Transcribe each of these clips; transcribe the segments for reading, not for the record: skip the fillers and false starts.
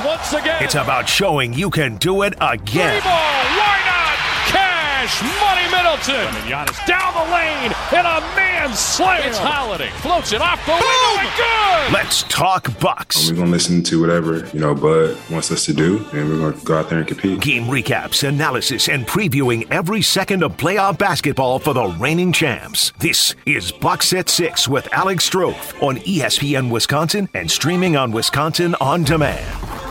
once again. It's about showing you can do it again. Three ball, why not? Cash Money Middleton. And Giannis down the lane in a man slam. It's Holiday. Floats it off the window and good. Let's talk Bucks. We're going to listen to whatever, Bud wants us to do, and we're going to go out there and compete. Game recaps, analysis, and previewing every second of playoff basketball for the reigning champs. This is Bucks at 6 with Alex Strofe on ESPN Wisconsin and streaming on Wisconsin On Demand.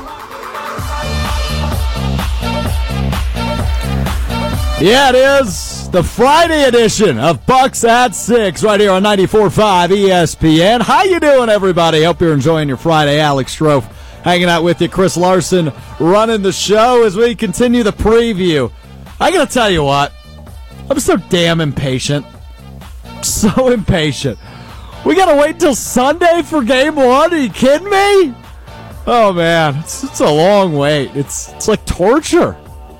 Yeah, it is the Friday edition of Bucks at 6 right here on 94.5 ESPN. How you doing, everybody? Hope you're enjoying your Friday. Alex Strofe hanging out with you. Chris Larson running the show as we continue the preview. I got to tell you what, I'm so damn impatient. So impatient. We got to wait till Sunday for Game 1? Are you kidding me? Oh, man, it's a long wait. It's like torture.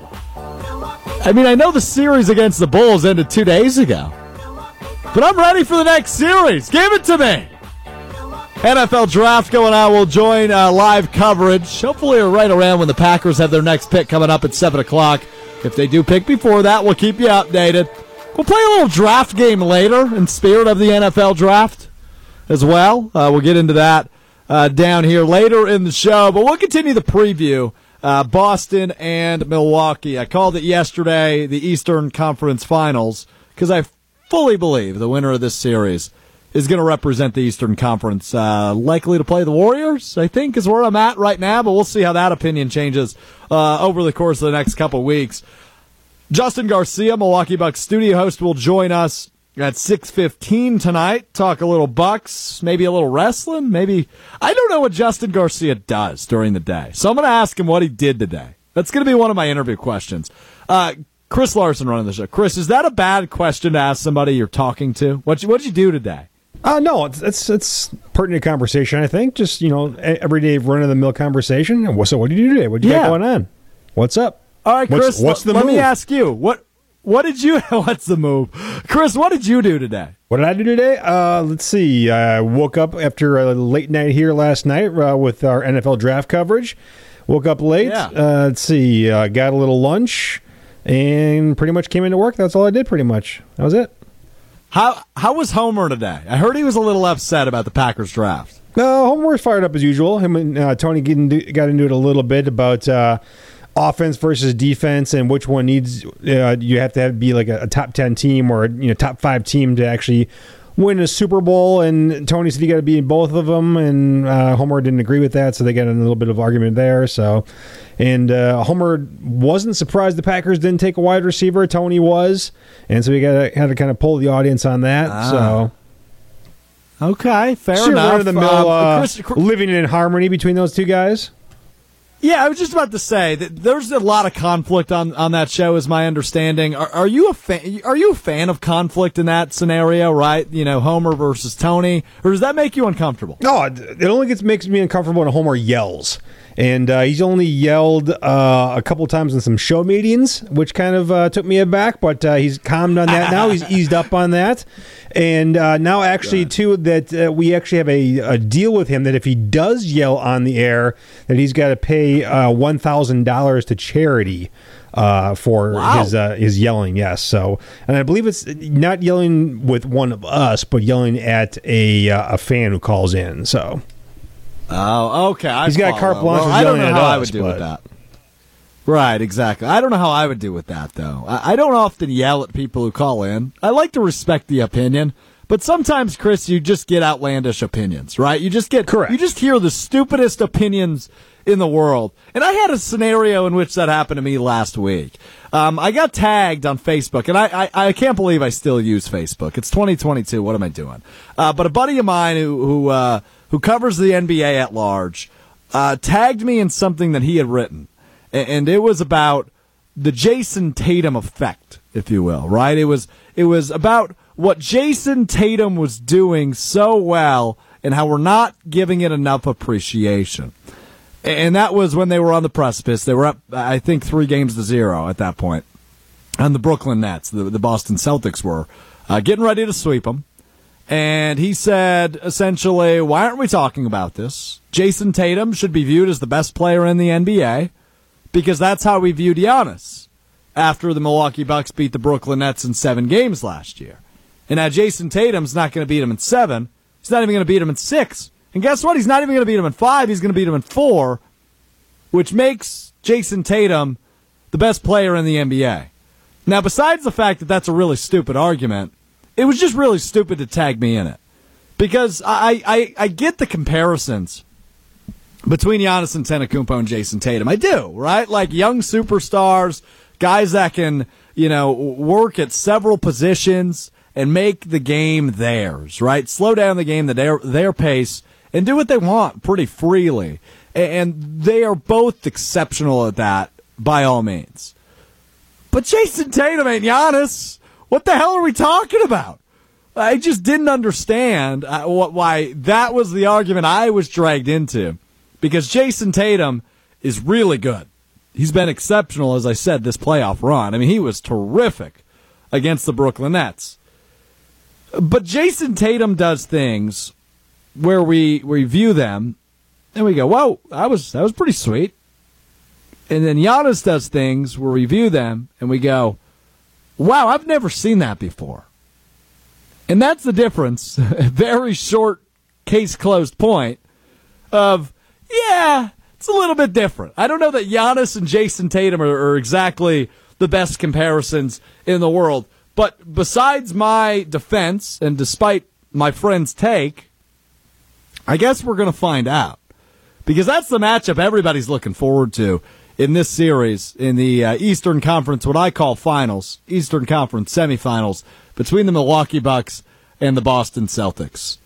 I mean, I know the series against the Bulls ended 2 days ago, but I'm ready for the next series. Give it to me. NFL Draft going on. We'll join live coverage, hopefully right around when the Packers have their next pick coming up at 7 o'clock. If they do pick before that, we'll keep you updated. We'll play a little draft game later in spirit of the NFL Draft as well. We'll get into that down here later in the show, but we'll continue the preview. Boston and Milwaukee. I called it yesterday, the Eastern Conference Finals, because I fully believe the winner of this series is going to represent the Eastern Conference. Likely to play the Warriors, I think, is where I'm at right now, but we'll see how that opinion changes over the course of the next couple weeks. Justin Garcia, Milwaukee Bucks studio host, will join us at 6:15 tonight. Talk a little Bucks, maybe a little wrestling, maybe. I don't know what Justin Garcia does during the day, so I'm going to ask him what he did today. That's going to be one of my interview questions. Chris Larson running the show. Chris, is that a bad question to ask somebody you're talking to? What'd you do today? No, it's pertinent conversation, I think. Just, everyday run-of-the-mill conversation. So what did you do today? What did you got going on? What's up? All right, Chris, what's the move? Let me ask you. What did you? What's the move, Chris? What did you do today? What did I do today? Let's see. I woke up after a late night here last night with our NFL draft coverage. Woke up late. Yeah. Let's see. Got a little lunch and pretty much came into work. That's all I did. Pretty much. That was it. How was Homer today? I heard he was a little upset about the Packers draft. No, Homer was fired up as usual. Him and Tony got into it a little bit about offense versus defense and which one needs. You have to be like a top 10 team or top 5 team to actually win a Super Bowl. And Tony said you got to be in both of them, and Homer didn't agree with that, so they got in a little bit of argument there. And Homer wasn't surprised the Packers didn't take a wide receiver. Tony was, and so we had to kind of pull the audience on that. So. Okay, fair enough. Run of the mill, living in harmony between those two guys. Yeah, I was just about to say that there's a lot of conflict on that show, is my understanding. Are you a fan? Are you a fan of conflict in that scenario? Right, Homer versus Tony, or does that make you uncomfortable? No, it only makes me uncomfortable when Homer yells, and he's only yelled a couple times in some show meetings, which kind of took me aback. But he's calmed on that now. He's eased up on that. And now, actually, too, that we actually have a deal with him that if he does yell on the air, that he's got to pay $1,000 to charity for his yelling. Yes, so, and I believe it's not yelling with one of us, but yelling at a fan who calls in. So, oh, okay, he's got carte blanche. I don't know how I would do with that. Right, exactly. I don't know how I would do with that, though. I don't often yell at people who call in. I like to respect the opinion, but sometimes, Chris, you just get outlandish opinions, right? You just get correct. You just hear the stupidest opinions in the world. And I had a scenario in which that happened to me last week. I got tagged on Facebook, and I can't believe I still use Facebook. It's 2022. What am I doing? But a buddy of mine who covers the NBA at large tagged me in something that he had written. And it was about the Jason Tatum effect, if you will, right? It was about what Jason Tatum was doing so well and how we're not giving it enough appreciation. And that was when they were on the precipice. They were up, I think, 3-0 at that point. And the Brooklyn Nets, the Boston Celtics, were getting ready to sweep them. And he said, essentially, why aren't we talking about this? Jason Tatum should be viewed as the best player in the NBA because that's how we viewed Giannis after the Milwaukee Bucks beat the Brooklyn Nets in 7 games last year. And now Jason Tatum's not going to beat him in 7. He's not even going to beat him in 6. And guess what? He's not even going to beat him in 5. He's going to beat him in 4, which makes Jason Tatum the best player in the NBA. Now, besides the fact that that's a really stupid argument, it was just really stupid to tag me in it. Because I get the comparisons between Giannis Antetokounmpo and Jason Tatum. I do, right? Like young superstars, guys that can, work at several positions and make the game theirs, right? Slow down the game at their pace and do what they want pretty freely. And they are both exceptional at that, by all means. But Jason Tatum ain't Giannis. What the hell are we talking about? I just didn't understand why that was the argument I was dragged into. Because Jason Tatum is really good. He's been exceptional, as I said, this playoff run. I mean, he was terrific against the Brooklyn Nets. But Jason Tatum does things where we view them and we go, whoa, that was pretty sweet. And then Giannis does things where we view them and we go, wow, I've never seen that before. And that's the difference, a very short case closed point of, yeah, it's a little bit different. I don't know that Giannis and Jason Tatum are exactly the best comparisons in the world. But besides my defense and despite my friend's take, I guess we're going to find out. Because that's the matchup everybody's looking forward to in this series in the Eastern Conference, what I call finals, Eastern Conference semifinals, between the Milwaukee Bucks and the Boston Celtics.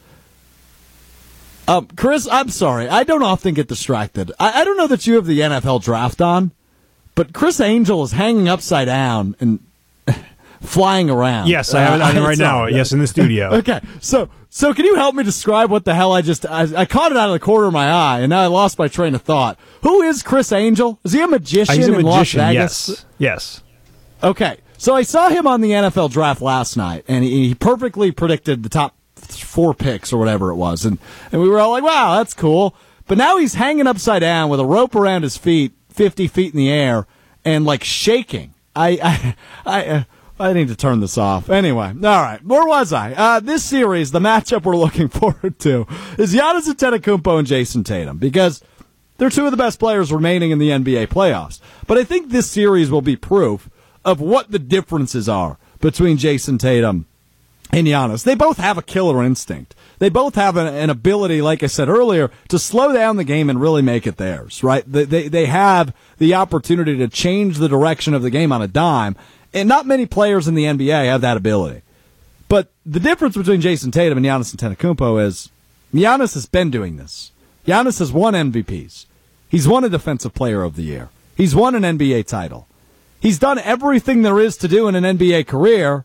Chris, I'm sorry. I don't often get distracted. I don't know that you have the NFL draft on, but Chris Angel is hanging upside down and flying around. Yes, I have it on right now. Yes, in the studio. Okay, so can you help me describe what the hell I caught it out of the corner of my eye, and now I lost my train of thought. Who is Chris Angel? Is he a magician He's a in Las magician, Vegas? Yes. Okay, so I saw him on the NFL draft last night, and he perfectly predicted the top 4 picks or whatever it was, and we were all like, wow, that's cool. But now he's hanging upside down with a rope around his feet, 50 feet in the air, and like shaking. I need to turn this off. Anyway, all right, where was I? This series, the matchup we're looking forward to is Giannis Antetokounmpo and Jason Tatum, because they're 2 of the best players remaining in the NBA playoffs. But I think this series will be proof of what the differences are between Jason Tatum and Giannis. They both have a killer instinct. They both have an ability, like I said earlier, to slow down the game and really make it theirs, right? They have the opportunity to change the direction of the game on a dime, and not many players in the NBA have that ability. But the difference between Jason Tatum and Giannis Antetokounmpo is Giannis has been doing this. Giannis has won MVPs. He's won a Defensive Player of the Year. He's won an NBA title. He's done everything there is to do in an NBA career.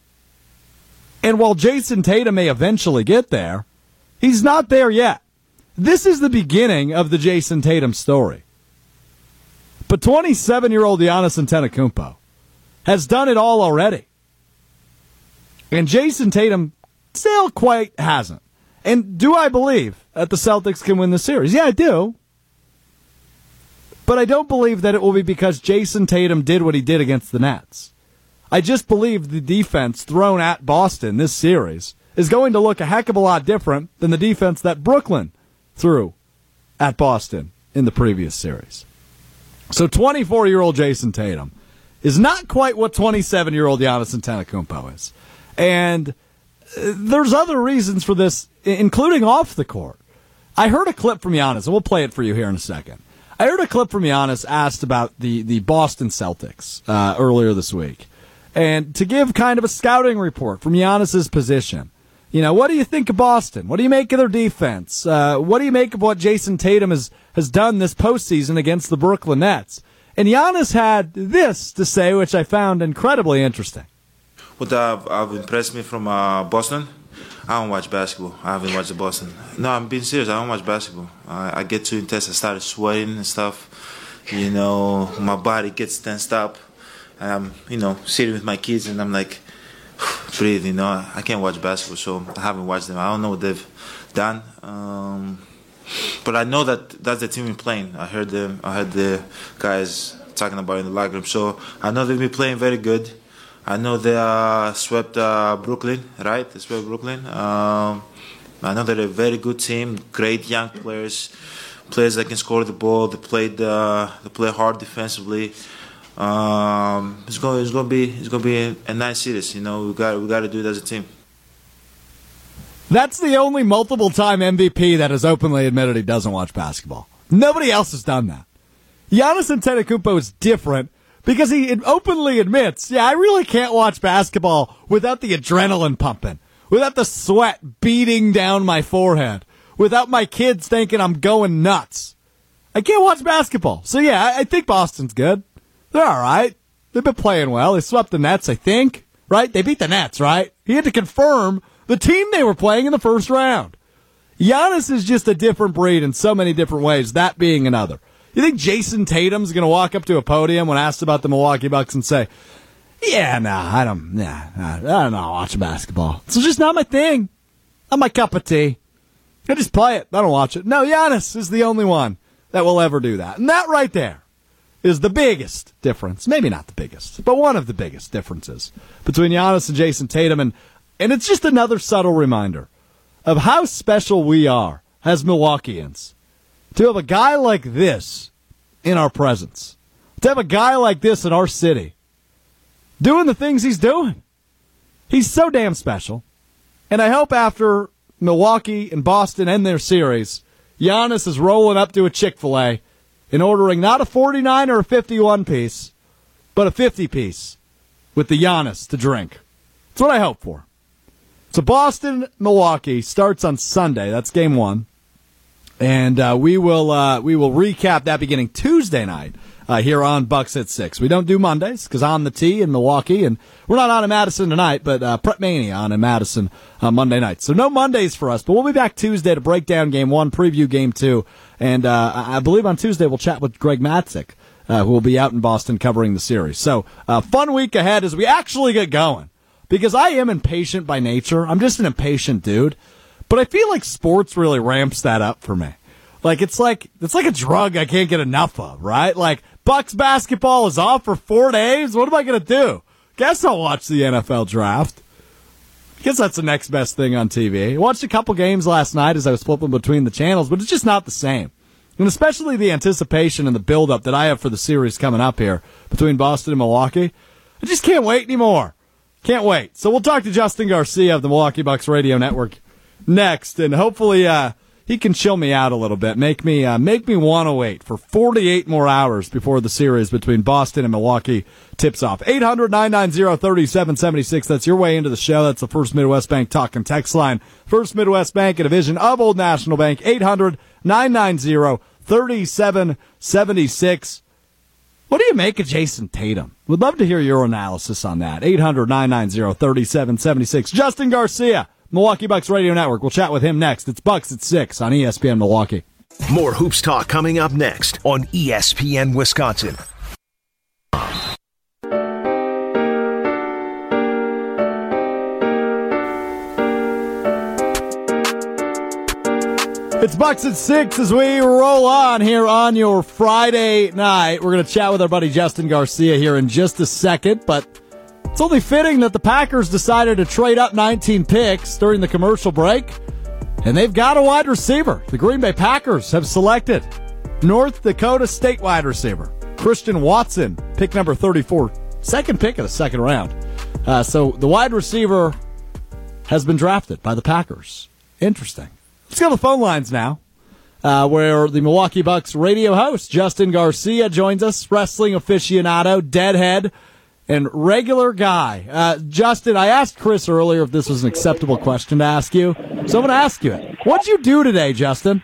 And while Jason Tatum may eventually get there, he's not there yet. This is the beginning of the Jason Tatum story. But 27-year-old Giannis Antetokounmpo has done it all already. And Jason Tatum still quite hasn't. And do I believe that the Celtics can win the series? Yeah, I do. But I don't believe that it will be because Jason Tatum did what he did against the Nets. I just believe the defense thrown at Boston this series is going to look a heck of a lot different than the defense that Brooklyn threw at Boston in the previous series. So 24-year-old Jason Tatum is not quite what 27-year-old Giannis Antetokounmpo is. And there's other reasons for this, including off the court. I heard a clip from Giannis, and we'll play it for you here in a second. I heard a clip from Giannis asked about the Boston Celtics earlier this week. And to give kind of a scouting report from Giannis's position. You know, what do you think of Boston? What do you make of their defense? What do you make of what Jason Tatum has done this postseason against the Brooklyn Nets? And Giannis had this to say, which I found incredibly interesting. What have impressed me from Boston? I don't watch basketball. I haven't watched Boston. No, I'm being serious. I don't watch basketball. I get too intense. I started sweating and stuff. You know, my body gets tensed up. I'm, sitting with my kids, and I'm like, breathe. You know, I can't watch basketball, so I haven't watched them. I don't know what they've done, but I know that's the team we're playing. I heard the guys talking about it in the locker room, so I know they've been playing very good. I know they swept Brooklyn, right? They swept Brooklyn. I know they're a very good team, great young players that can score the ball. They play hard defensively. It's going to be a nice series. You know, we got to do it as a team. That's the only multiple-time MVP that has openly admitted he doesn't watch basketball. Nobody else has done that. Giannis Antetokounmpo is different because he openly admits, I really can't watch basketball without the adrenaline pumping, without the sweat beating down my forehead, without my kids thinking I'm going nuts. I can't watch basketball. So, I think Boston's good. They're all right. They've been playing well. They swept the Nets, I think, right? They beat the Nets, right? He had to confirm the team they were playing in the first round. Giannis is just a different breed in so many different ways, that being another. You think Jason Tatum's going to walk up to a podium when asked about the Milwaukee Bucks and say, I don't know, watch basketball. It's just not my thing. Not my cup of tea. I just play it. I don't watch it. No, Giannis is the only one that will ever do that. And that right there is the biggest difference. Maybe not the biggest, but one of the biggest differences between Giannis and Jason Tatum. And it's just another subtle reminder of how special we are as Milwaukeeans to have a guy like this in our presence, to have a guy like this in our city doing the things he's doing. He's so damn special. And I hope after Milwaukee and Boston end their series, Giannis is rolling up to a Chick-fil-A and ordering not a 49 or a 51 piece, but a 50 piece with the Giannis to drink. That's what I hope for. So Boston-Milwaukee starts on Sunday. That's game one. And we will recap that beginning Tuesday night here on Bucks at 6. We don't do Mondays because On the Tee in Milwaukee, and we're not on in Madison tonight, but Prep Mania on in Madison Monday night. So no Mondays for us, but we'll be back Tuesday to break down game one, preview game two, and I believe on Tuesday we'll chat with Greg Matzik, who will be out in Boston covering the series. So fun week ahead as we actually get going, because I am impatient by nature. I'm just an impatient dude. But I feel like sports really ramps that up for me. Like it's like a drug I can't get enough of, right? Like Bucks basketball is off for 4 days. What am I going to do? Guess I'll watch the NFL draft. Guess that's the next best thing on TV. I watched a couple games last night as I was flipping between the channels, but it's just not the same. And especially the anticipation and the build-up that I have for the series coming up here between Boston and Milwaukee. I just can't wait anymore. Can't wait. So we'll talk to Justin Garcia of the Milwaukee Bucks Radio Network next, and hopefully he can chill me out a little bit, make me want to wait for 48 more hours before the series between Boston and Milwaukee tips off. 800-990-3776. That's your way into the show. That's the First Midwest Bank talk and text line. First Midwest Bank, a division of Old National Bank. 800-990-3776. What do you make of Jason Tatum? Would love to hear your analysis on that. 800-990-3776. Justin Garcia, Milwaukee Bucks Radio Network. We'll chat with him next. It's Bucks at 6 on ESPN Milwaukee. More hoops talk coming up next on ESPN Wisconsin. It's Bucks at 6 as we roll on here on your Friday night. We're going to chat with our buddy Justin Garcia here in just a second, but it's only fitting that the Packers decided to trade up 19 picks during the commercial break, and they've got a wide receiver. The Green Bay Packers have selected North Dakota State wide receiver Christian Watson, pick number 34, second pick of the second round. So the wide receiver has been drafted by the Packers. Interesting. Let's go to the phone lines now, where the Milwaukee Bucks radio host, Justin Garcia, joins us, wrestling aficionado, deadhead, and regular guy. Justin, I asked Chris earlier if this was an acceptable question to ask you, so I'm going to ask you it. What'd you do today, Justin?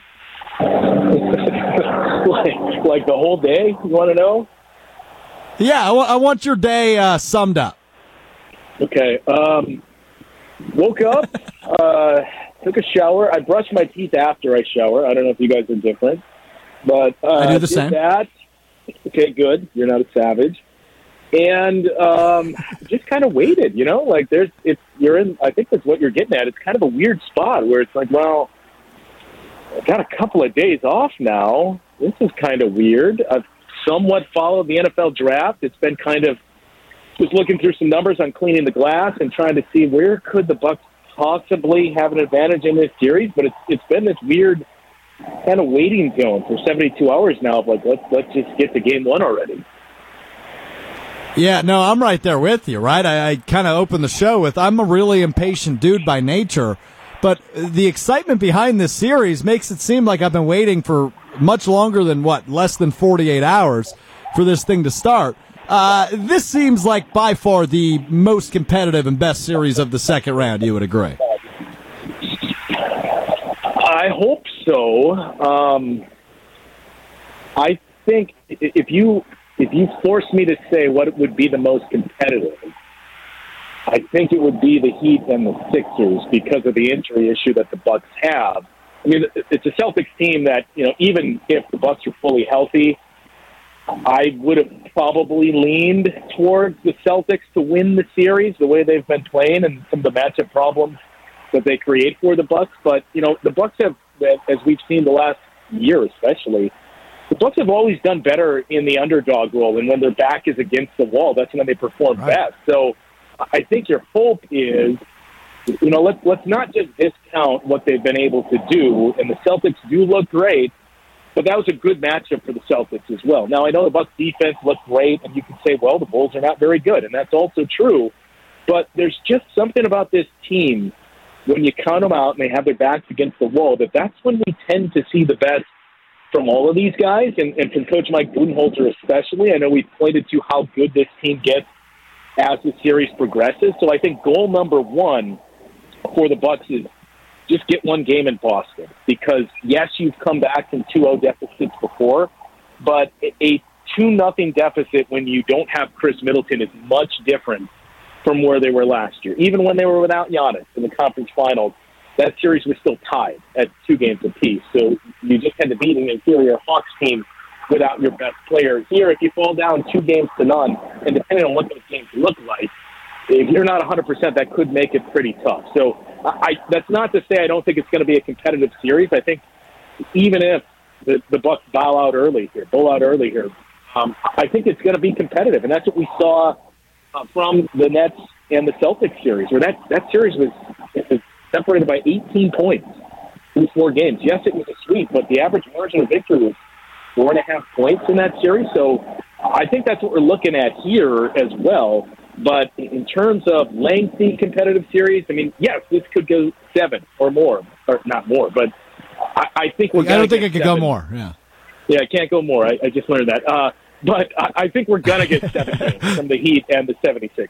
like the whole day, you want to know? Yeah, I want your day summed up. Okay. Woke up, took a shower. I brushed my teeth after I shower. I don't know if you guys are different, but I do the same. That. Okay, good. You're not a savage. and just kind of waited. Like you're in. I think that's what you're getting at. It's kind of a weird spot where it's like, well, I've got a couple of days off now. This is kind of weird. I've somewhat followed the NFL draft. It's been kind of just looking through some numbers on cleaning the glass and trying to see where could the Bucs possibly have an advantage in this series. But it's been this weird kind of waiting zone for 72 hours now of like, let's just get to game one already. Yeah, no, I'm right there with you, right? I kind of opened the show with, I'm a really impatient dude by nature, but the excitement behind this series makes it seem like I've been waiting for much longer than, less than 48 hours for this thing to start. This seems like by far the most competitive and best series of the second round, you would agree? I hope so. I think if you force me to say what would be the most competitive, I think it would be the Heat and the Sixers because of the injury issue that the Bucs have. I mean, it's a Celtics team that, even if the Bucs are fully healthy, I would have probably leaned towards the Celtics to win the series the way they've been playing and some of the matchup problems that they create for the Bucs. But, the Bucs have, as we've seen the last year especially, the Bucs have always done better in the underdog role, and when their back is against the wall, that's when they perform best. So I think your hope is, let's not just discount what they've been able to do, and the Celtics do look great, but that was a good matchup for the Celtics as well. Now, I know the Bucs defense looked great, and you can say, well, the Bulls are not very good, and that's also true, but there's just something about this team when you count them out and they have their backs against the wall, that's when we tend to see the best from all of these guys, and from Coach Mike Budenholzer especially. I know we've pointed to how good this team gets as the series progresses. So I think goal number one for the Bucs is just get one game in Boston. Because, yes, you've come back from 2-0 deficits before, but a 2-0 deficit when you don't have Chris Middleton is much different from where they were last year. Even when they were without Giannis in the conference finals, that series was still tied at 2 games apiece. So you just had to beat an inferior Hawks team without your best player. Here, if you fall down 2-0, and depending on what those games look like, if you're not 100%, that could make it pretty tough. So that's not to say I don't think it's going to be a competitive series. I think even if the Bucs bow out early here, I think it's going to be competitive. And that's what we saw from the Nets and the Celtics series, where that series was separated by 18 points in 4 games. Yes, it was a sweep, but the average margin of victory was 4.5 points in that series. So I think that's what we're looking at here as well. But in terms of lengthy competitive series, I mean, yes, this could go 7 or more, or not more, but I think we're going to I don't think it could go more, yeah. Yeah, it can't go more. I just learned that. But I think we're going to get 7 games from the Heat and the 76ers.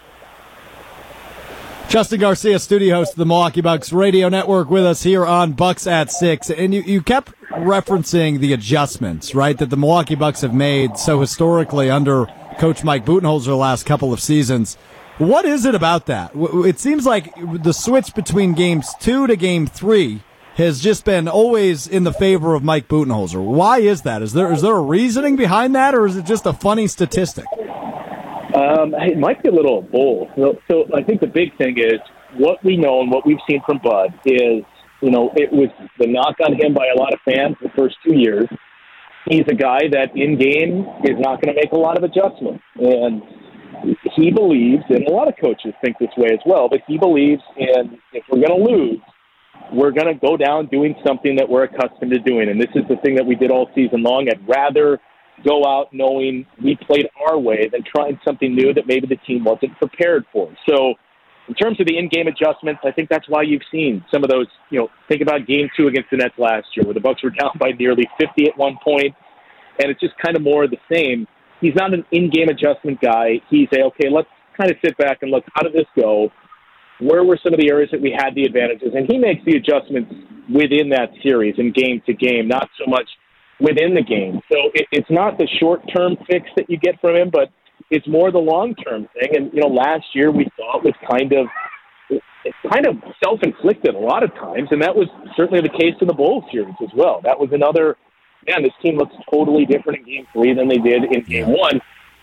Justin Garcia, studio host of the Milwaukee Bucks radio network, with us here on Bucks at 6. And you kept referencing the adjustments, right, that the Milwaukee Bucks have made so historically under Coach Mike Budenholzer the last couple of seasons. What is it about that? It seems like the switch between games 2 to game 3 has just been always in the favor of Mike Budenholzer. Why is that? Is there a reasoning behind that, or is it just a funny statistic? It might be a little of both. So I think the big thing is what we know and what we've seen from Bud is, it was the knock on him by a lot of fans the first 2 years. He's a guy that in game is not going to make a lot of adjustments. And he believes, and a lot of coaches think this way as well, but he believes in if we're going to lose, we're going to go down doing something that we're accustomed to doing. And this is the thing that we did all season long. I'd rather go out knowing we played our way than trying something new that maybe the team wasn't prepared for. So in terms of the in-game adjustments, I think that's why you've seen some of those, think about game 2 against the Nets last year where the Bucks were down by nearly 50 at one point, and it's just kind of more of the same. He's not an in-game adjustment guy. He's okay, let's kind of sit back and look, how did this go? Where were some of the areas that we had the advantages? And he makes the adjustments within that series and game to game, not so much within the game. So it's not the short-term fix that you get from him, but it's more the long-term thing. And, last year we saw it was kind of self-inflicted a lot of times, and that was certainly the case in the Bulls series as well. That was another, this team looks totally different in game 3 than they did in game 1.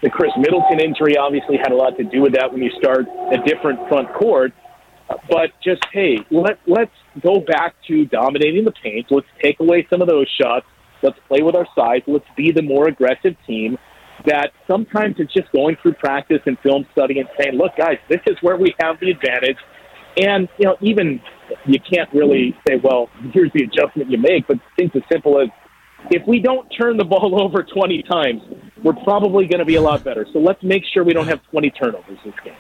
The Chris Middleton injury obviously had a lot to do with that when you start a different front court. But just, hey, let's go back to dominating the paint. Let's take away some of those shots. Let's play with our size. Let's be the more aggressive team. That sometimes it's just going through practice and film study and saying, look, guys, this is where we have the advantage. And, even you can't really say, well, here's the adjustment you make, but things as simple as, if we don't turn the ball over 20 times, we're probably going to be a lot better. So let's make sure we don't have 20 turnovers this game.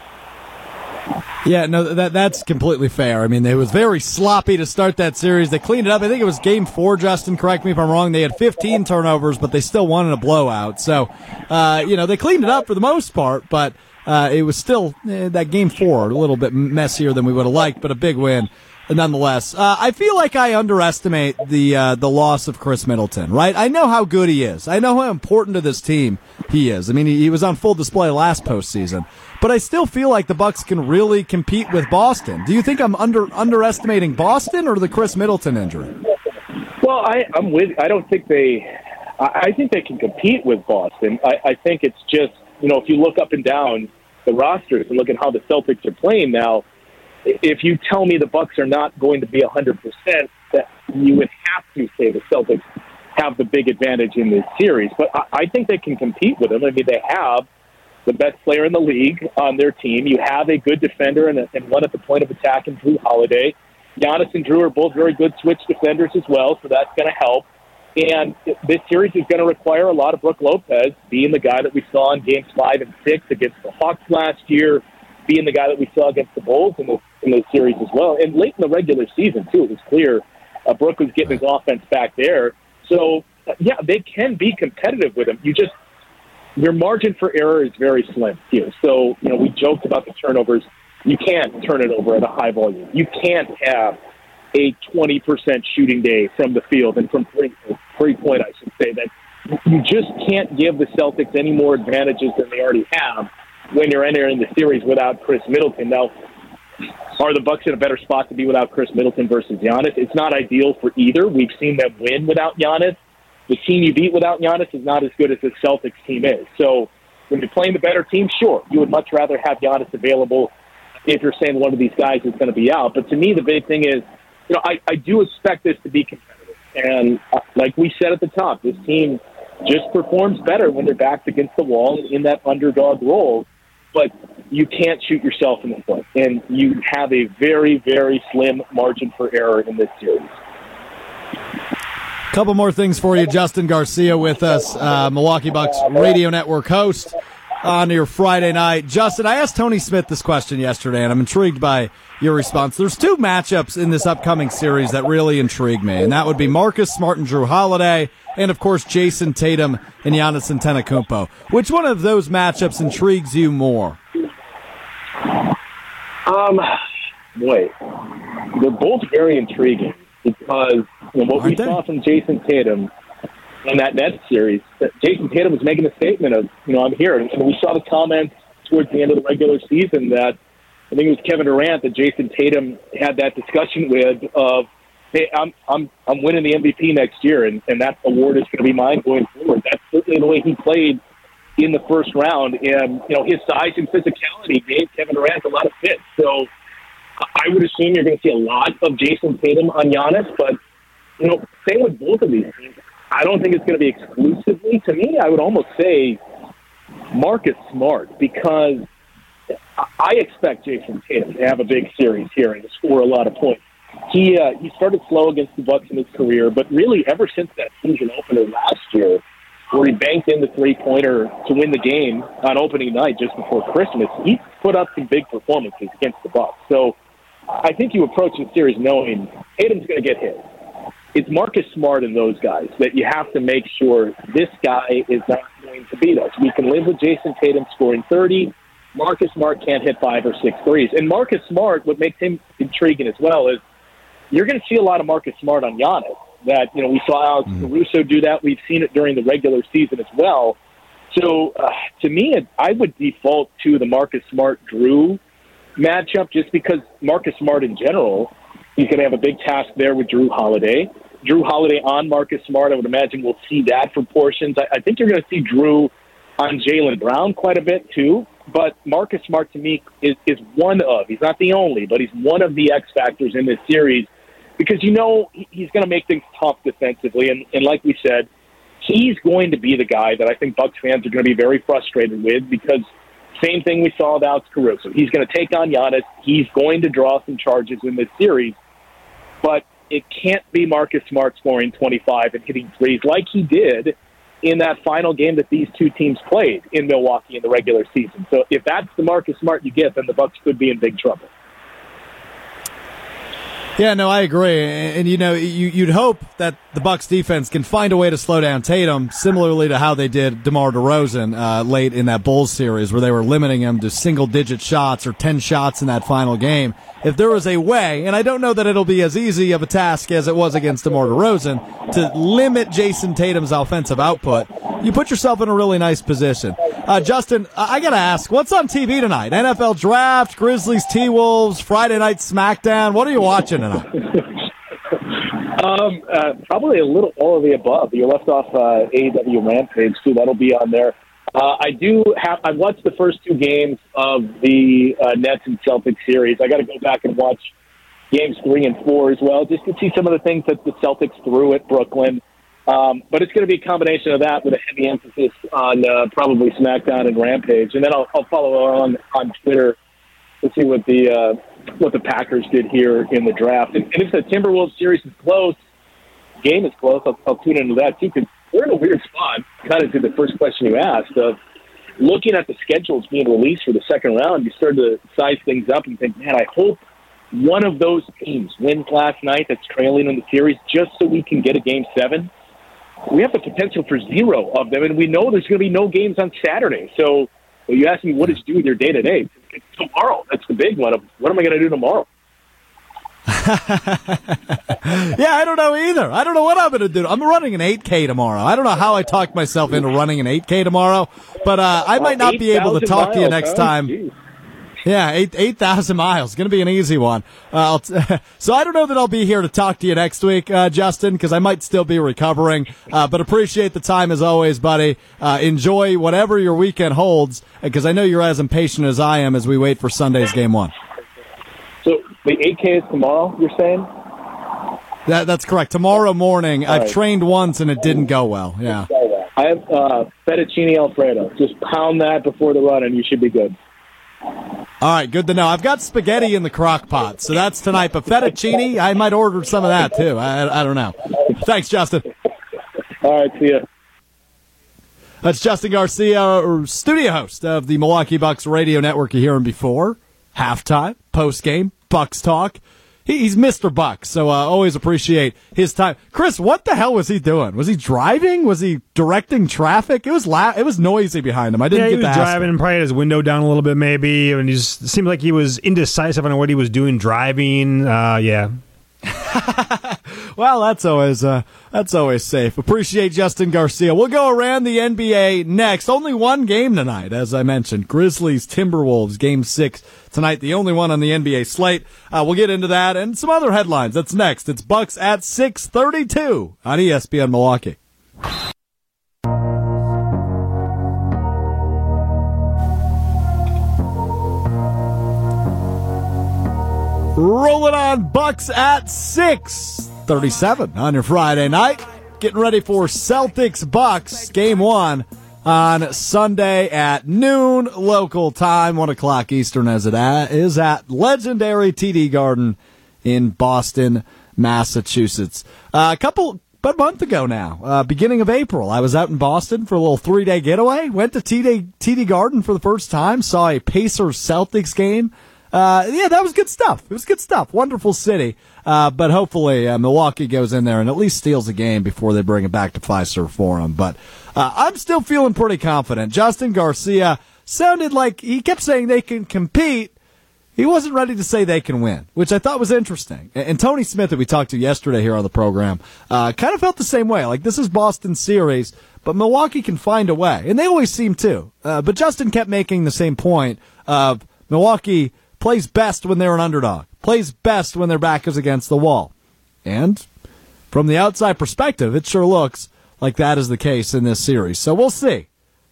Yeah, no, that's completely fair. I mean, it was very sloppy to start that series. They cleaned it up. I think it was Game 4, Justin, correct me if I'm wrong. They had 15 turnovers, but they still won in a blowout. So, they cleaned it up for the most part, but it was still that Game 4, a little bit messier than we would have liked, but a big win nonetheless. I feel like I underestimate the loss of Chris Middleton, right? I know how good he is. I know how important to this team he is. I mean, he was on full display last postseason. But I still feel like the Bucks can really compete with Boston. Do you think I'm underestimating Boston or the Chris Middleton injury? Well, I'm with. I don't think I think they can compete with Boston. I think it's just, if you look up and down the rosters and look at how the Celtics are playing now, if you tell me the Bucks are not going to be 100%, that you would have to say the Celtics have the big advantage in this series. But I think they can compete with them. I mean, they have the best player in the league on their team. You have a good defender and one at the point of attack in Drew Holiday. Giannis and Drew are both very good switch defenders as well, so that's going to help. And this series is going to require a lot of Brook Lopez being the guy that we saw in Games 5 and 6 against the Hawks last year, being the guy that we saw against the Bulls in those series as well. And late in the regular season, too, it was clear Brook was getting his offense back there. So, yeah, they can be competitive with him. Your margin for error is very slim here. So, we joked about the turnovers. You can't turn it over at a high volume. You can't have a 20% shooting day from the field and from three-point, I should say. That you just can't give the Celtics any more advantages than they already have when you're entering the series without Chris Middleton. Now, are the Bucks in a better spot to be without Chris Middleton versus Giannis? It's not ideal for either. We've seen them win without Giannis. The team you beat without Giannis is not as good as the Celtics team is. So when you're playing the better team, sure, you would much rather have Giannis available if you're saying one of these guys is going to be out. But to me, the big thing is, I do expect this to be competitive. And like we said at the top, this team just performs better when they're backed against the wall in that underdog role. But you can't shoot yourself in the foot. And you have a very, very slim margin for error in this series. Couple more things for you. Justin Garcia with us, Milwaukee Bucks radio network host on your Friday night. Justin, I asked Tony Smith this question yesterday, and I'm intrigued by your response. There's two matchups in this upcoming series that really intrigue me, and that would be Marcus Smart and Drew Holiday, and, of course, Jason Tatum and Giannis Antetokounmpo. Which one of those matchups intrigues you more? Boy, they're both very intriguing because what we saw from Jason Tatum in that Nets series, that Jason Tatum was making a statement of, I'm here. And we saw the comments towards the end of the regular season that I think it was Kevin Durant that Jason Tatum had that discussion with of, hey, I'm winning the MVP next year, and that award is going to be mine going forward. That's certainly the way he played in the first round. And, his size and physicality gave Kevin Durant a lot of fits. So I would assume you're going to see a lot of Jason Tatum on Giannis, but, same with both of these teams. I don't think it's going to be exclusively. To me, I would almost say Marcus Smart, because I expect Jason Tatum to have a big series here and to score a lot of points. He started slow against the Bucks in his career, but really ever since that season opener last year, where he banked in the three-pointer to win the game on opening night just before Christmas, he put up some big performances against the Bucks. So I think you approach the series knowing Tatum's going to get hit. It's Marcus Smart and those guys that you have to make sure this guy is not going to beat us. We can live with Jason Tatum scoring 30. Marcus Smart can't hit 5 or 6 threes. And Marcus Smart, what makes him intriguing as well is you're going to see a lot of Marcus Smart on Giannis. That, we saw Alex Caruso do that. We've seen it during the regular season as well. So, to me, I would default to the Marcus Smart-Drew matchup just because Marcus Smart in general, he's going to have a big task there with Drew Holiday. Drew Holiday on Marcus Smart, I would imagine we'll see that for portions. I think you're going to see Drew on Jaylen Brown quite a bit too. But Marcus Smart, to me, is one of, he's not the only, but he's one of the X factors in this series because, he's going to make things tough defensively. And like we said, he's going to be the guy that I think Bucs fans are going to be very frustrated with because same thing we saw with Alex Caruso. He's going to take on Giannis. He's going to draw some charges in this series. But it can't be Marcus Smart scoring 25 and hitting threes like he did in that final game that these two teams played in Milwaukee in the regular season. So if that's the Marcus Smart you get, then the Bucs could be in big trouble. Yeah, no, I agree. And, you'd hope that the Bucs defense can find a way to slow down Tatum, similarly to how they did DeMar DeRozan late in that Bulls series where they were limiting him to single-digit shots or 10 shots in that final game. If there was a way, and I don't know that it'll be as easy of a task as it was against DeMar DeRozan, to limit Jason Tatum's offensive output, you put yourself in a really nice position. Justin, I got to ask, what's on TV tonight? NFL Draft, Grizzlies, T-Wolves, Friday Night SmackDown. What are you watching tonight? Probably a little all of the above. You left off AEW Rampage, too. That'll be on there. I've watched the first two games of the Nets and Celtics series. I got to go back and watch games 3 and 4 as well, just to see some of the things that the Celtics threw at Brooklyn. But it's going to be a combination of that with a heavy emphasis on probably SmackDown and Rampage. And then I'll follow on Twitter to see what the Packers did here in the draft. And if the Timberwolves series is close, game is close, I'll tune into that too, because we're in a weird spot, kind of to the first question you asked, of looking at the schedules being released for the second round, you start to size things up and think, man, I hope one of those teams wins last night that's trailing in the series just so we can get a Game 7. We have the potential for 0 of them, and we know there's going to be no games on Saturday. So you ask me, what does do with your day-to-day? It's tomorrow. That's the big one. What am I going to do tomorrow? Yeah, I don't know either. I don't know what I'm going to do. I'm running an 8K tomorrow. I don't know how I talked myself into running an 8K tomorrow, but I might not be able to talk to you next time. Geez. Yeah, 8,000 miles. Going to be an easy one. So I don't know that I'll be here to talk to you next week, Justin, because I might still be recovering. But appreciate the time as always, buddy. Enjoy whatever your weekend holds, because I know you're as impatient as I am as we wait for Sunday's Game 1. So the 8K is tomorrow, you're saying? That's correct. Tomorrow morning. All I've right. trained once, and it didn't go well. Yeah. I have fettuccine Alfredo. Just pound that before the run, and you should be good. All right, good to know. I've got spaghetti in the crock pot, so that's tonight. But fettuccine, I might order some of that, too. I don't know. Thanks, Justin. All right, see ya. That's Justin Garcia, studio host of the Milwaukee Bucks radio network. You hear him before. Halftime, postgame, Bucks talk. He's Mr. Bucks, so always appreciate his time. Chris, what the hell was he doing? Was he driving? Was he directing traffic? It was it was noisy behind him. I didn't get to ask him. He was driving and probably had his window down a little bit maybe, and it seemed like he was indecisive on what he was doing driving. Yeah. Well, that's always safe. Appreciate Justin Garcia. We'll go around the NBA next. Only one game tonight, as I mentioned. Grizzlies, Timberwolves, Game 6 tonight. The only one on the NBA slate. We'll get into that and some other headlines. That's next. It's Bucks at 6:32 on ESPN Milwaukee. Rolling on, Bucks at 6:37 on your Friday night. Getting ready for Celtics-Bucks Game 1 on Sunday at noon local time, 1 o'clock Eastern as it is at legendary TD Garden in Boston, Massachusetts. About a month ago now, beginning of April, I was out in Boston for a little 3-day getaway. Went to TD Garden for the first time, saw a Pacers-Celtics game. Yeah, that was good stuff. It was good stuff. Wonderful city. But hopefully Milwaukee goes in there and at least steals a game before they bring it back to Fiserv Forum. But I'm still feeling pretty confident. Justin Garcia sounded like he kept saying they can compete. He wasn't ready to say they can win, which I thought was interesting. And Tony Smith, that we talked to yesterday here on the program, kind of felt the same way. Like, this is Boston's series, but Milwaukee can find a way. And they always seem to. But Justin kept making the same point of Milwaukee plays best when they're an underdog, plays best when their back is against the wall. And from the outside perspective, it sure looks like that is the case in this series. So we'll see.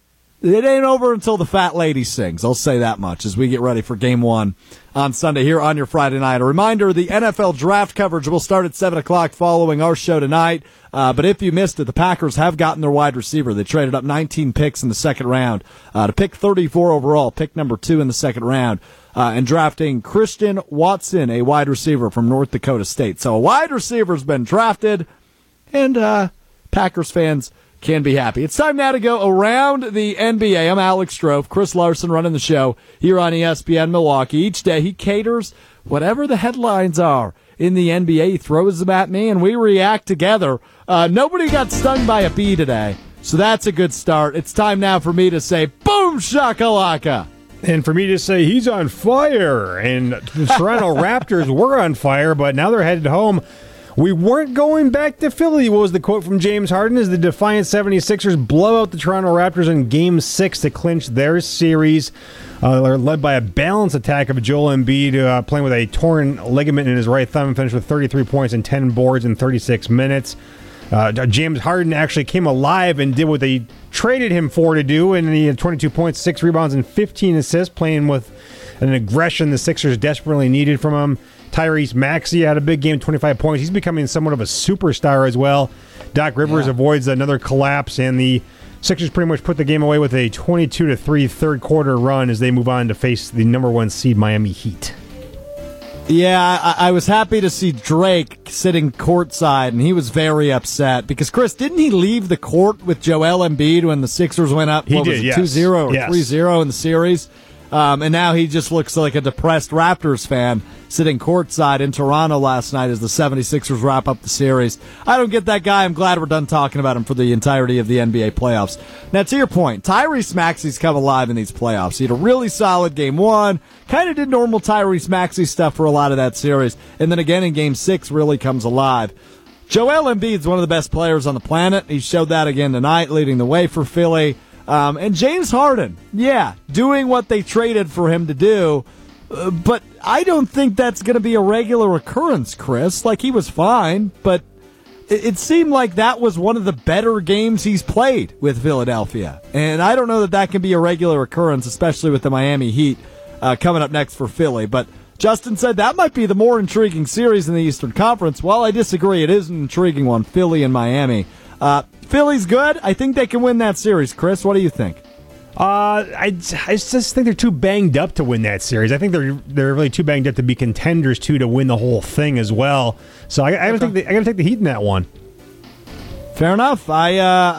it ain't over until the fat lady sings. I'll say that much as we get ready for Game 1 on Sunday here on your Friday night. A reminder, the NFL draft coverage will start at 7 o'clock following our show tonight. But if you missed it, the Packers have gotten their wide receiver. They traded up 19 picks in the second round to pick 34 overall, pick number 2 in the second round, and drafting Christian Watson, a wide receiver from North Dakota State. So a wide receiver's been drafted, and Packers fans can be happy. It's time now to go around the NBA. I'm Alex Strofe, Chris Larson running the show here on ESPN Milwaukee. Each day he caters whatever the headlines are in the NBA. He throws them at me, and we react together. Nobody got stung by a bee today, so that's a good start. It's time now for me to say, boom shakalaka. And for me to say he's on fire. And the Toronto Raptors were on fire, but now they're headed home. We weren't going back to Philly, was the quote from James Harden, as the defiant 76ers blow out the Toronto Raptors in Game 6 to clinch their series. They're led by a balanced attack of Joel Embiid, playing with a torn ligament in his right thumb, finished with 33 points and 10 boards in 36 minutes. James Harden actually came alive and did what they traded him for to do, and he had 22 points, 6 rebounds, and 15 assists, playing with an aggression the Sixers desperately needed from him. Tyrese Maxey had a big game, 25 points. He's becoming somewhat of a superstar as well. Doc Rivers avoids another collapse, and the Sixers pretty much put the game away with a 22-3 third-quarter run as they move on to face the number 1 seed Miami Heat. Yeah, I was happy to see Drake sitting courtside, and he was very upset because, Chris, didn't he leave the court with Joel Embiid when the Sixers went up? He did, yes. 2-0 or yes. 3-0 in the series? And now he just looks like a depressed Raptors fan sitting courtside in Toronto last night as the 76ers wrap up the series. I don't get that guy. I'm glad we're done talking about him for the entirety of the NBA playoffs. Now, to your point, Tyrese Maxey's come alive in these playoffs. He had a really solid Game 1, kind of did normal Tyrese Maxey stuff for a lot of that series, and then again in Game 6 really comes alive. Joel Embiid's one of the best players on the planet. He showed that again tonight, leading the way for Philly. And James Harden, doing what they traded for him to do, but I don't think that's going to be a regular occurrence, Chris. Like, he was fine, but it seemed like that was one of the better games he's played with Philadelphia. And I don't know that that can be a regular occurrence, especially with the Miami Heat coming up next for Philly. But Justin said that might be the more intriguing series in the Eastern Conference. Well, I disagree. It is an intriguing one, Philly and Miami. Philly's good. I think they can win that series. Chris, what do you think? I just think they're too banged up to win that series. I think they're really too banged up to be contenders to win the whole thing as well. So I got to take the Heat in that one. Fair enough. Like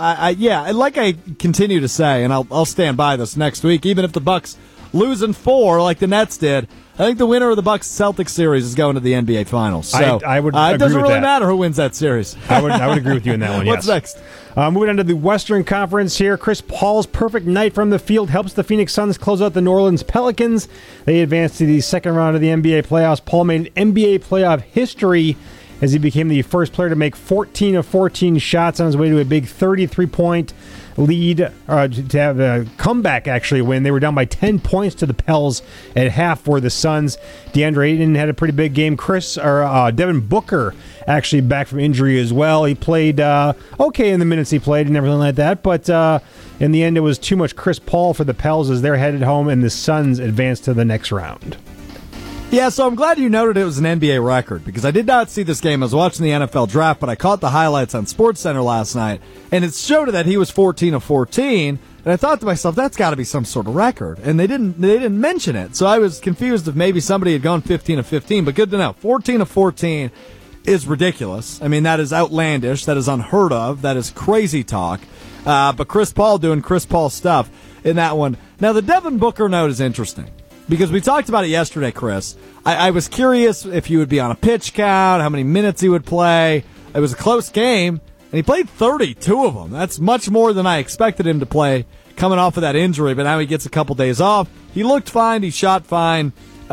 I continue to say, and I'll stand by this next week, even if the Bucks lose in 4 like the Nets did. I think the winner of the Bucks-Celtics series is going to the NBA Finals. So I would it doesn't agree with really that. matter who wins that series. I would agree with you in that one. What's yes. next? Moving on to the Western Conference here, Chris Paul's perfect night from the field helps the Phoenix Suns close out the New Orleans Pelicans. They advanced to the second round of the NBA playoffs. Paul made NBA playoff history as he became the first player to make 14 of 14 shots on his way to a big 33-point lead, to have a comeback actually win. They were down by 10 points to the Pels at half for the Suns. DeAndre Ayton had a pretty big game. Devin Booker actually back from injury as well. He played okay in the minutes he played and everything like that, but in the end it was too much Chris Paul for the Pels as they're headed home and the Suns advanced to the next round. Yeah, so I'm glad you noted it was an NBA record because I did not see this game. I was watching the NFL draft, but I caught the highlights on SportsCenter last night, and it showed that he was 14 of 14, and I thought to myself, that's got to be some sort of record, and they didn't mention it, so I was confused if maybe somebody had gone 15 of 15, but good to know. 14 of 14 is ridiculous. I mean, that is outlandish. That is unheard of. That is crazy talk. But Chris Paul doing Chris Paul stuff in that one. Now, the Devin Booker note is interesting. Because we talked about it yesterday, Chris. I was curious if he would be on a pitch count, how many minutes he would play. It was a close game, and he played 32 of them. That's much more than I expected him to play coming off of that injury, but now he gets a couple days off. He looked fine. He shot fine.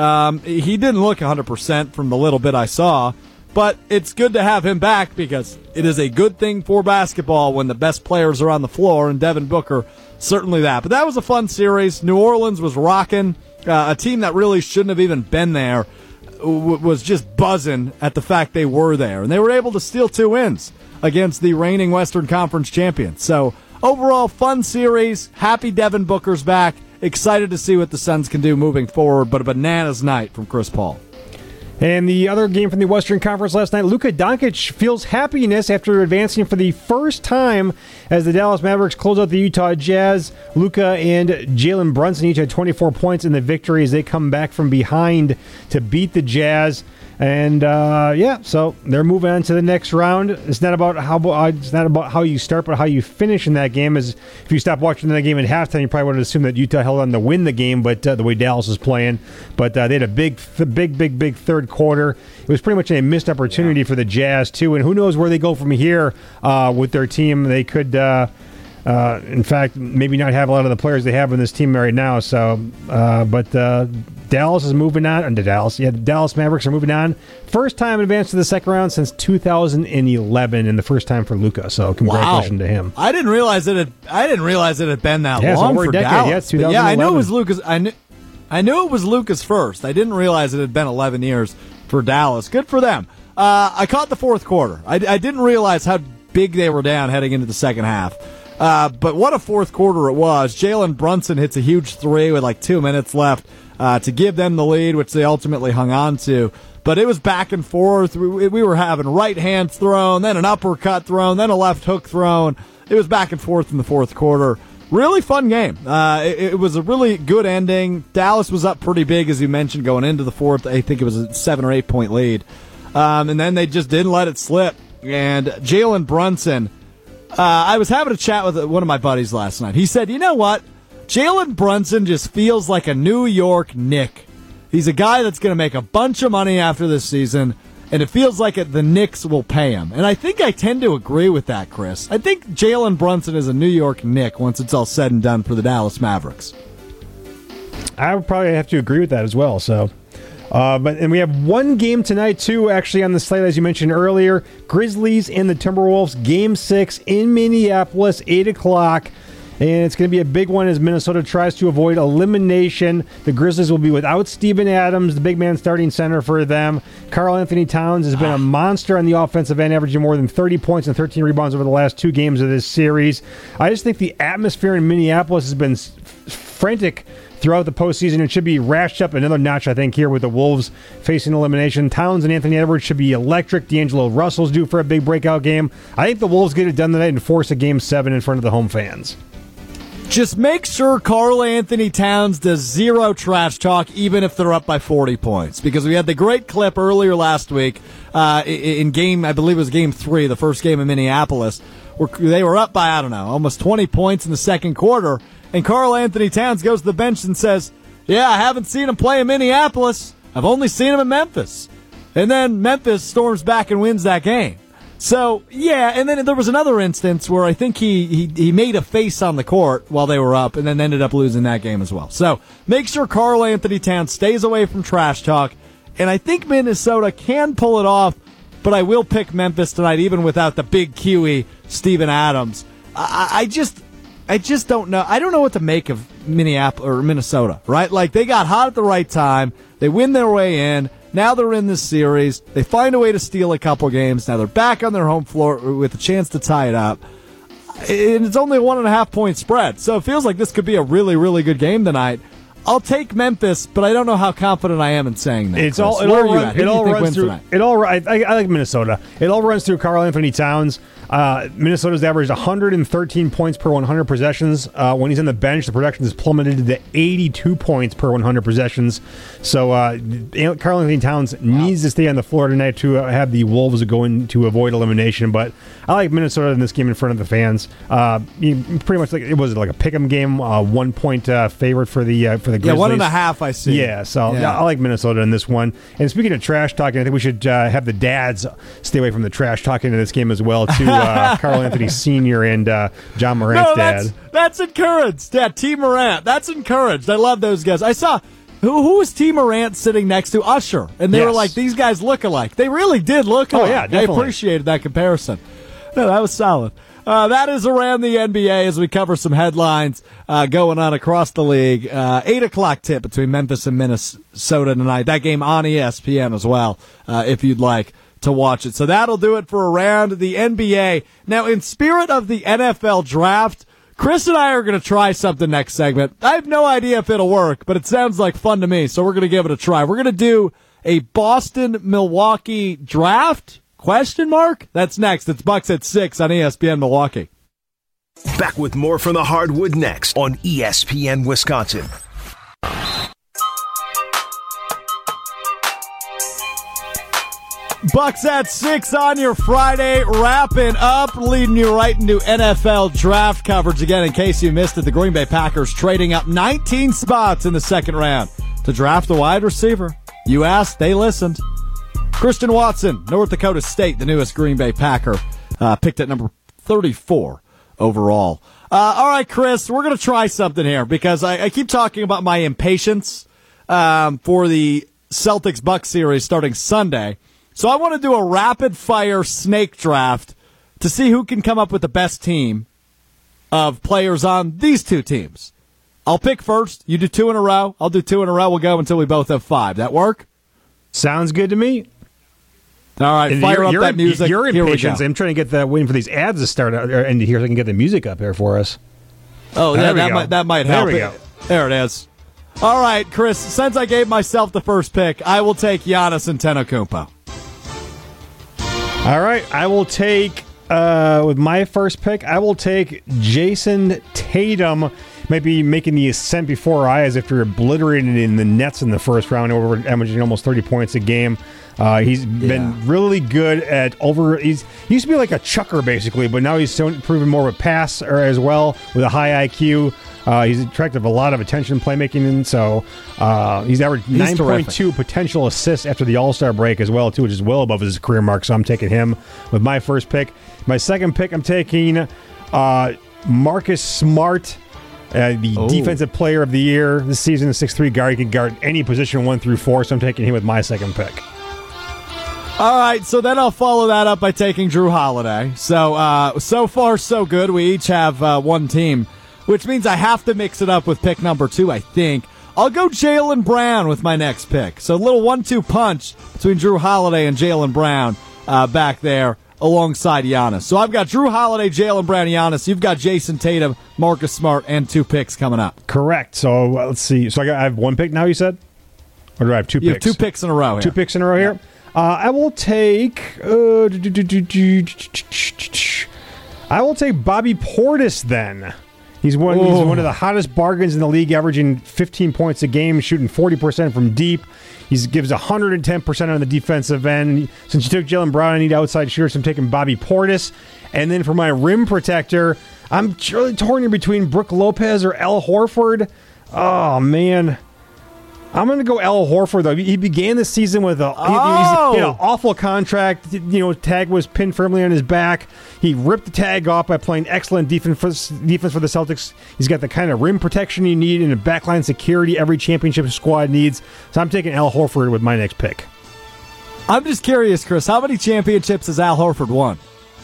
He didn't look 100% from the little bit I saw, but it's good to have him back because it is a good thing for basketball when the best players are on the floor, and Devin Booker, certainly that. But that was a fun series. New Orleans was rocking. A team that really shouldn't have even been there was just buzzing at the fact they were there. And they were able to steal 2 wins against the reigning Western Conference champions. So overall, fun series. Happy Devin Booker's back. Excited to see what the Suns can do moving forward, but a bananas night from Chris Paul. And the other game from the Western Conference last night, Luka Doncic feels happiness after advancing for the first time as the Dallas Mavericks close out the Utah Jazz. Luka and Jalen Brunson each had 24 points in the victory as they come back from behind to beat the Jazz. And so they're moving on to the next round. It's not about how you start, but how you finish in that game. As if you stop watching that game at halftime, you probably would have assumed that Utah held on to win the game, but the way Dallas is playing, but they had a big third quarter. It was pretty much a missed opportunity for the Jazz too. And who knows where they go from here with their team? They could. In fact, maybe not have a lot of the players they have in this team right now. So, but Dallas is moving on. And the Dallas Mavericks are moving on. First time advanced to the second round since 2011, and the first time for Luka. So, congratulations to him. I didn't realize it had been that long for Dallas. Yeah, I knew it was Luka's. I knew it was Luka's first. I didn't realize it had been 11 years for Dallas. Good for them. I caught the fourth quarter. I didn't realize how big they were down heading into the second half. But what a fourth quarter it was. Jalen Brunson hits a huge three with like 2 minutes left to give them the lead, which they ultimately hung on to. But it was back and forth. We were having right hand thrown, then an uppercut thrown, then a left hook thrown. It was back and forth in the fourth quarter. Really fun game. It was a really good ending. Dallas was up pretty big, as you mentioned, going into the fourth. I think it was a 7 or 8 point lead. And then they just didn't let it slip. And Jalen Brunson... I was having a chat with one of my buddies last night. He said, you know what? Jalen Brunson just feels like a New York Knick. He's a guy that's going to make a bunch of money after this season, and it feels like the Knicks will pay him. And I think I tend to agree with that, Chris. I think Jalen Brunson is a New York Knick once it's all said and done for the Dallas Mavericks. I would probably have to agree with that as well, so... But we have one game tonight, too, actually on the slate, as you mentioned earlier. Grizzlies and the Timberwolves, Game 6 in Minneapolis, 8 o'clock. And it's going to be a big one as Minnesota tries to avoid elimination. The Grizzlies will be without Steven Adams, the big man starting center for them. Karl Anthony Towns has been a monster on the offensive end, averaging more than 30 points and 13 rebounds over the last 2 games of this series. I just think the atmosphere in Minneapolis has been frantic throughout the postseason. It should be ratcheted up another notch, I think, here with the Wolves facing elimination. Towns and Anthony Edwards should be electric. D'Angelo Russell's due for a big breakout game. I think the Wolves get it done tonight and force a Game 7 in front of the home fans. Just make sure Karl Anthony Towns does zero trash talk, even if they're up by 40 points. Because we had the great clip earlier last week in game, I believe it was Game 3, the first game in Minneapolis, where they were up by, almost 20 points in the second quarter. And Karl Anthony Towns goes to the bench and says, yeah, I haven't seen him play in Minneapolis. I've only seen him in Memphis. And then Memphis storms back and wins that game. So, yeah, and then there was another instance where I think he made a face on the court while they were up and then ended up losing that game as well. So, make sure Karl Anthony Towns stays away from trash talk. And I think Minnesota can pull it off, but I will pick Memphis tonight, even without the big QE, Steven Adams. I just don't know. I don't know what to make of Minneapolis or Minnesota, right? Like, they got hot at the right time. They win their way in. Now they're in this series. They find a way to steal a couple games. Now they're back on their home floor with a chance to tie it up. And it's only a 1.5 point spread. So it feels like this could be a really, really good game tonight. I'll take Memphis, but I don't know how confident I am in saying that. It all runs through. I like Minnesota. It all runs through Karl Anthony Towns. Minnesota's averaged 113 points per 100 possessions. When he's on the bench, the production has plummeted to 82 points per 100 possessions. So Karl Anthony Towns needs to stay on the floor tonight to have the Wolves go in to avoid elimination. But I like Minnesota in this game in front of the fans. Pretty much like it was like a pick'em game, 1 point favorite for the Grizzlies. Yeah, 1.5 I see. Yeah, so I like Minnesota in this one. And speaking of trash talking, I think we should have the dads stay away from the trash talking in this game as well, too. Karl Anthony Sr. and John Morant's dad. That's encouraged. Yeah, T. Morant. That's encouraged. I love those guys. I saw who was T. Morant sitting next to Usher, and they were like, these guys look alike. They really did look alike. Oh, yeah, definitely. I appreciated that comparison. No, that was solid. That is around the NBA as we cover some headlines going on across the league. 8 o'clock tip between Memphis and Minnesota tonight. That game on ESPN as well, if you'd like to watch it. So that'll do it for around the NBA. Now, in spirit of the NFL draft, Chris and I are going to try something next segment. I have no idea if it'll work, but it sounds like fun to me, so we're going to give it a try. We're going to do a Boston-Milwaukee draft? ? That's next. It's Bucks at 6 on ESPN Milwaukee. Back with more from the hardwood next on ESPN Wisconsin. Bucks at 6 on your Friday, wrapping up, leading you right into NFL draft coverage. Again, in case you missed it, the Green Bay Packers trading up 19 spots in the second round to draft a wide receiver. You asked, they listened. Christian Watson, North Dakota State, the newest Green Bay Packer, picked at number 34 overall. All right, Chris, we're going to try something here because I keep talking about my impatience for the Celtics-Bucks series starting Sunday. So I want to do a rapid-fire snake draft to see who can come up with the best team of players on these two teams. I'll pick first. You do 2 in a row. I'll do 2 in a row. We'll go until we both have 5. That work? Sounds good to me. All right, fire up that music. You're Here impatient. I'm trying to get waiting for these ads to start and here so I can get the music up here for us. Oh, yeah, that might help. There we go. There it is. All right, Chris, since I gave myself the first pick, I will take Giannis Antetokounmpo. All right, I will take, with my first pick, I will take Jason Tatum. Might be making the ascent before our eyes after obliterated in the Nets in the first round, over averaging almost 30 points a game. He's been really good at he used to be like a chucker basically, but now he's proven more of a passer as well with a high IQ. He's attracted a lot of attention playmaking, and so he's averaged 9.2 potential assists after the All-Star break as well, too, which is well above his career mark, so I'm taking him with my first pick. My second pick, I'm taking Marcus Smart, the defensive player of the year this season, a 6'3" guard. He can guard any position 1 through 4, so I'm taking him with my second pick. All right, so then I'll follow that up by taking Drew Holiday. So far, so good. We each have one team, which means I have to mix it up with pick number 2, I think. I'll go Jaylen Brown with my next pick. So a little 1-2 punch between Drew Holiday and Jaylen Brown back there alongside Giannis. So I've got Drew Holiday, Jaylen Brown, Giannis. You've got Jason Tatum, Marcus Smart, and 2 picks coming up. Correct. So let's see. So I have 1 pick now, you said? Or do I have 2 picks? You have 2 picks in a row here. 2 picks in a row here? I will take Bobby Portis then. He's one of the hottest bargains in the league, averaging 15 points a game, shooting 40% from deep. He gives 110% on the defensive end. Since you took Jaylen Brown, I need outside shooters. I'm taking Bobby Portis. And then for my rim protector, I'm really torn in between Brook Lopez or Al Horford. Oh, man. I'm going to go Al Horford, though. He began the season with he had an awful contract. Tag was pinned firmly on his back. He ripped the tag off by playing excellent defense for the Celtics. He's got the kind of rim protection you need and the backline security every championship squad needs. So I'm taking Al Horford with my next pick. I'm just curious, Chris, how many championships has Al Horford won?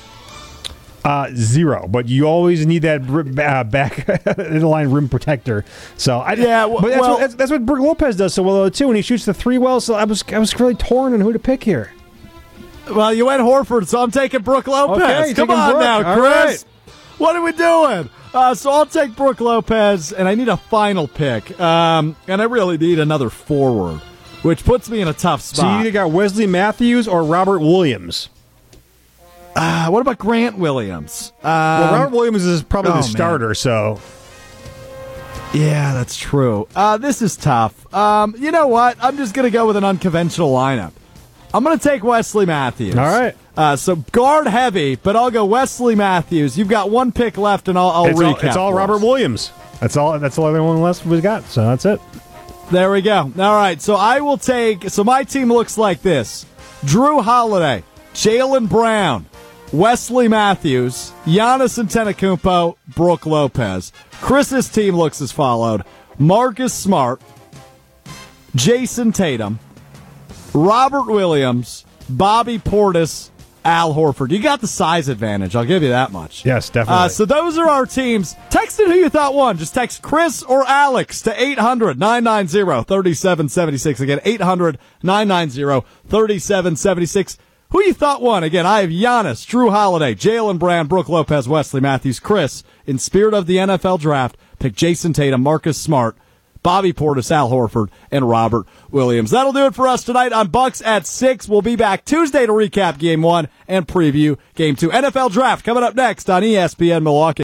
0, but you always need that back in the line rim protector. So that's what Brook Lopez does so well too, and he shoots the 3 well. So I was really torn on who to pick here. Well, you went Horford, so I'm taking Brook Lopez. Okay, come on Brook. now, Chris. Right. What are we doing? So I'll take Brook Lopez, and I need a final pick, and I really need another forward, which puts me in a tough spot. So you either got Wesley Matthews or Robert Williams. What about Grant Williams? Well, Robert Williams is probably the starter, so... Yeah, that's true. This is tough. You know what? I'm just going to go with an unconventional lineup. I'm going to take Wesley Matthews. All right. So guard heavy, but I'll go Wesley Matthews. You've got 1 pick left, and I'll recap. It's all Robert Williams. That's all. That's the only one left we got, so that's it. There we go. All right, so I will take... So my team looks like this. Drew Holiday, Jaylen Brown, Wesley Matthews, Giannis Antetokounmpo, Brook Lopez. Chris's team looks as followed. Marcus Smart, Jason Tatum, Robert Williams, Bobby Portis, Al Horford. You got the size advantage. I'll give you that much. Yes, definitely. So those are our teams. Text in who you thought won. Just text Chris or Alex to 800-990-3776. Again, 800-990-3776. Who you thought won? Again, I have Giannis, Drew Holiday, Jaylen Brown, Brooke Lopez, Wesley Matthews. Chris, in spirit of the NFL draft, picked Jason Tatum, Marcus Smart, Bobby Portis, Al Horford, and Robert Williams. That'll do it for us tonight on Bucks at 6. We'll be back Tuesday to recap Game 1 and preview Game 2. NFL Draft coming up next on ESPN Milwaukee.